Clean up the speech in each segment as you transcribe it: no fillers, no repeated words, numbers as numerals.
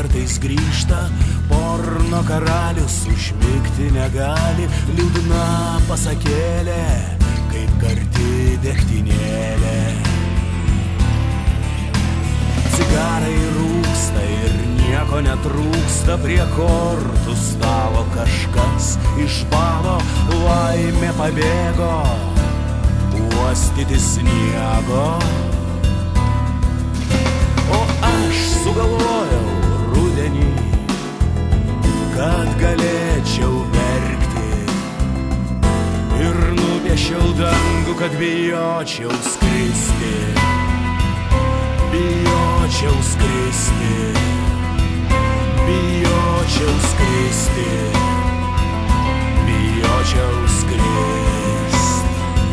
kartais grįžta, porno karalius užmigti negali, liūdna pasakėlė, kaip karti degtinėlė. Cigarai rūksta ir nieko netrūksta, prie kortų stalo kažkas iš bado, laimė pabėgo uostyti sniego. O aš sugalvojau rudenį, kad galėčiau verkti, ir nupiešiau dangų, kad bijočiau skristi. Bijočiau skristi, bijočiau skristi, bijočiau skristi.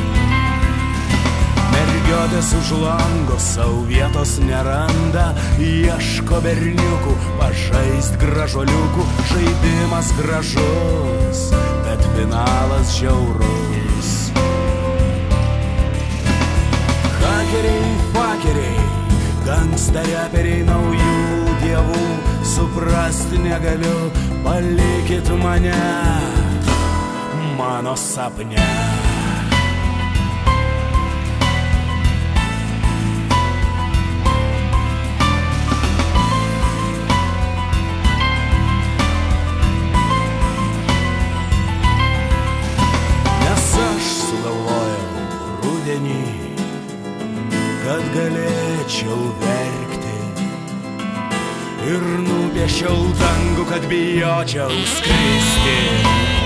Mergiotės už lango sau vietos neranda, ieško berniukų, pažaist gražuoliukų. Žaidimas gražus, bet finalas žiaurus. Hakeriai, fakeriai, gangsta reperiai naujų dievų, suprasti negaliu, palikit mane mano sapne. Nes aš sugalvojau rudenį, kad galėčiau verkti, ir nupiešiau dangų, kad bijočiau skristi.